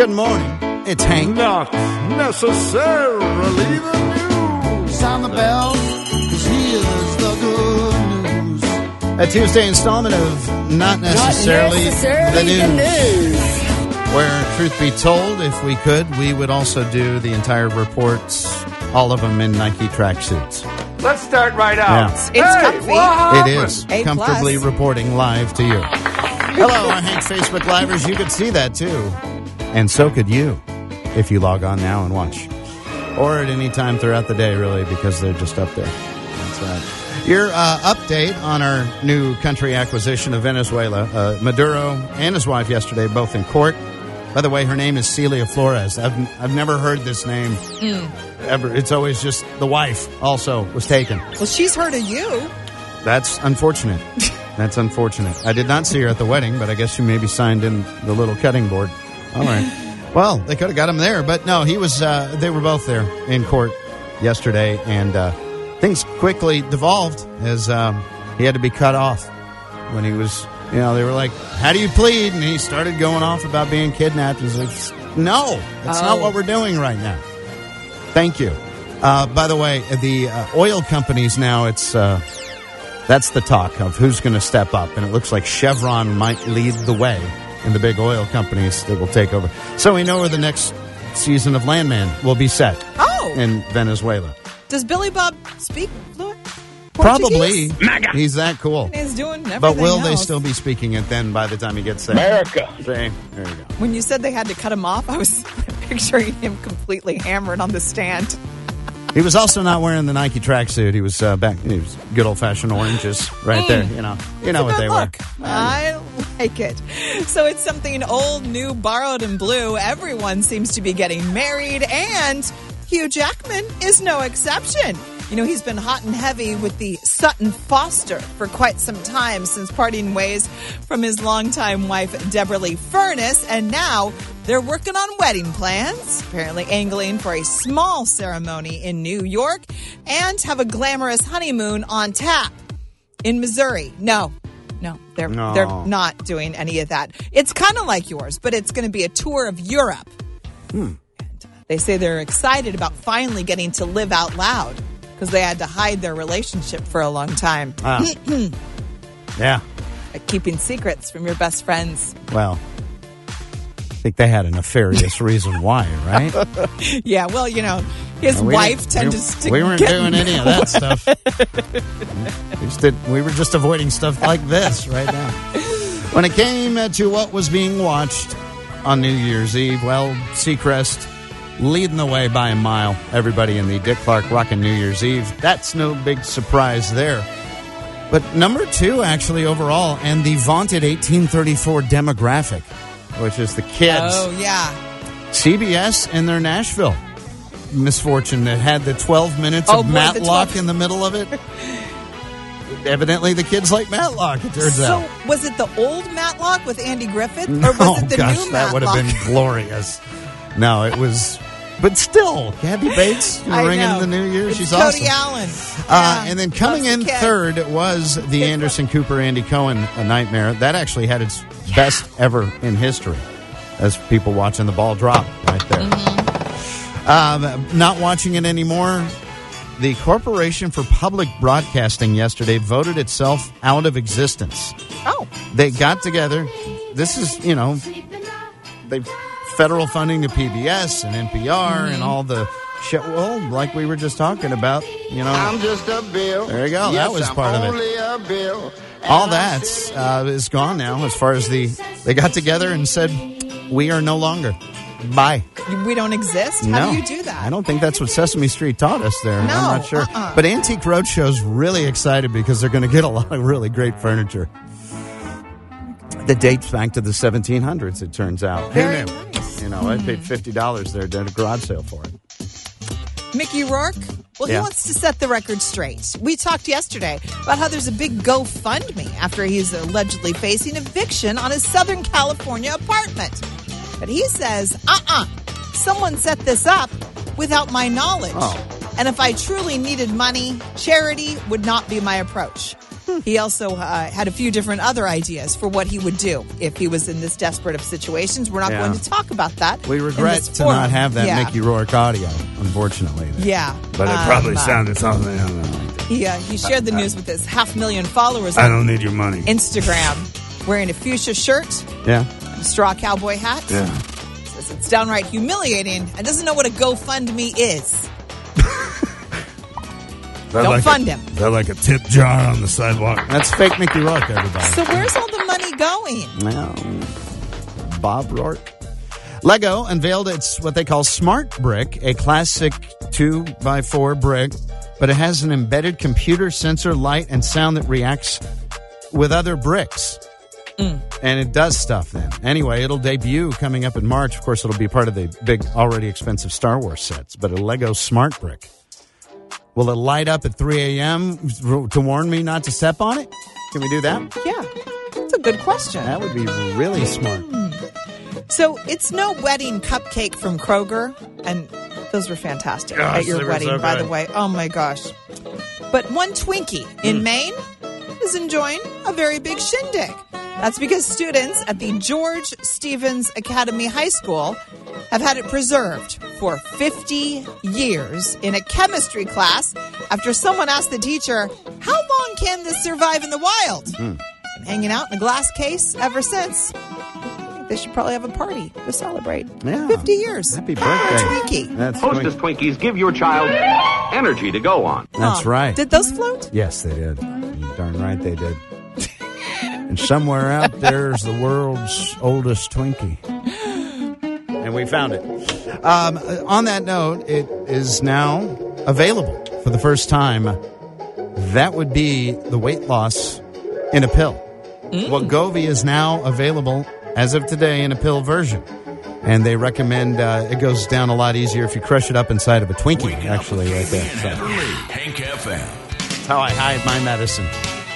Good morning. It's Hank. Not necessarily the news. Sound the bell, 'cause here's the good news. A Tuesday installment of Not Necessarily, the News. Where, truth be told, if we could, we would also do the entire reports, all of them in Nike tracksuits. Let's start right out. Yeah. It's comfy. What happened? It is. A+. Comfortably reporting live to you. Hello, our Hank Facebook Livers. You could see that too. And so could you if you log on now and watch. Or at any time throughout the day, really, because they're just up there. That's right. Your update on our new country acquisition of Venezuela. Maduro and his wife yesterday, both in court. By the way, her name is Celia Flores. I've never heard this name ever. It's always just the wife also was taken. Well, she's heard of you. That's unfortunate. That's unfortunate. I did not see her at the wedding, but I guess she maybe signed in the little cutting board. All right. Well, they could have got him there, but no, he was. They were both there in court yesterday, and things quickly devolved as he had to be cut off when he was. You know, they were like, "How do you plead?" And he started going off about being kidnapped. He was like, "No, that's not what we're doing right now." Thank you. By the way, the oil companies now, it's that's the talk of who's going to step up. And it looks like Chevron might lead the way in the big oil companies that will take over. So we know where the next season of Landman will be set in Venezuela. Does Billy Bob speak fluent Probably. Portuguese? He's that cool. He's doing everything But will they else. still be speaking it then by the time he gets there? America. See? There you go. When you said they had to cut him off, I was picturing him completely hammered on the stand. He was also not wearing the Nike tracksuit. He was back. He was good old fashioned oranges right there. You know what they Look, were. I like it. So it's something old, new, borrowed, and blue. Everyone seems to be getting married, and Hugh Jackman is no exception. You know, he's been hot and heavy with the Sutton Foster for quite some time since parting ways from his longtime wife, Deborah Lee Furness. And now they're working on wedding plans, apparently angling for a small ceremony in New York and have a glamorous honeymoon on tap in Missouri. No, they're not doing any of that. It's kind of like yours, but it's going to be a tour of Europe. And they say they're excited about finally getting to live out loud, because they had to hide their relationship for a long time. Yeah. Like keeping secrets from your best friends. Well, I think they had a nefarious reason why, right? Yeah, well, you know, his wife tended to We weren't get doing any of that stuff. We were just avoiding stuff like this right now. When it came to what was being watched on New Year's Eve, well, Seacrest leading the way by a mile. Everybody in the Dick Clark rockin' New Year's Eve. That's no big surprise there. But number 2, actually, overall, and the vaunted 1834 demographic, which is the kids. Oh, yeah. CBS and their Nashville misfortune that had the 12 minutes of Matlock in the middle of it. Evidently, the kids like Matlock, it turns out. So, was it the old Matlock with Andy Griffith? Or was it the new Matlock? That would have been glorious. No, it was... But still, Kathy Bates ringing the New Year. She's awesome. Cody Allen. And then coming in third was the Anderson Cooper, Andy Cohen A Nightmare. That actually had its best ever in history, as people watching the ball drop right there. Not watching it anymore. The Corporation for Public Broadcasting yesterday voted itself out of existence. Oh. They got together. This is, they've federal funding to PBS and NPR and all the shit. Well, like we were just talking about, I'm just a bill. There you go. Yes, that was I'm part of only it. A bill. All that is gone now. As far as they got together and said, we are no longer. Bye. We don't exist? How do you do that? I don't think that's what Sesame Street taught us there. No, I'm not sure. But Antique Roadshow's really excited because they're going to get a lot of really great furniture. That dates back to the 1700s, it turns out. Very Who knew? nice. I paid $50 there at a garage sale for it. Mickey Rourke? Well, he wants to set the record straight. We talked yesterday about how there's a big GoFundMe after he's allegedly facing eviction on his Southern California apartment. But he says, someone set this up without my knowledge. Oh. And if I truly needed money, charity would not be my approach. He also had a few different other ideas for what he would do if he was in this desperate of situations. We're not going to talk about that. We regret to not have that Mickey Rourke audio, unfortunately. Yeah. But it probably sounded something. I don't know. He shared the news with his 500,000 followers I on don't need your money. Instagram, wearing a fuchsia shirt, Yeah. a straw cowboy hat. Yeah. Says it's downright humiliating and doesn't know what a GoFundMe is. Don't fund him. Is that like a tip jar on the sidewalk? That's fake Mickey Rourke, everybody. So where's all the money going? Well, Bob Rourke. Lego unveiled its what they call Smart Brick, a classic 2x4 brick, but it has an embedded computer sensor, light, and sound that reacts with other bricks. And it does stuff then. Anyway, it'll debut coming up in March. Of course, it'll be part of the big, already expensive Star Wars sets, but a Lego Smart Brick. Will it light up at 3 a.m. to warn me not to step on it? Can we do that? Yeah, that's a good question. That would be really smart. So it's no wedding cupcake from Kroger, and those were fantastic at your they were wedding, so by good. the way. Oh, my gosh. But one Twinkie in Maine is enjoying a very big shindig. That's because students at the George Stevens Academy High School have had it preserved for 50 years in a chemistry class after someone asked the teacher, how long can this survive in the wild? Been hanging out in a glass case ever since. I think they should probably have a party to celebrate. Yeah. 50 years. Happy birthday. Twinkie. That's Hostess Twinkies give your child energy to go on. That's right. Did those float? Yes, they did. You're darn right they did. And somewhere out there's the world's oldest Twinkie. And we found it. On that note, it is now available for the first time. That would be the weight loss in a pill. Wegovy is now available as of today in a pill version. And they recommend it goes down a lot easier if you crush it up inside of a Twinkie, actually, right there. So Hank FM. that's how I hide my medicine.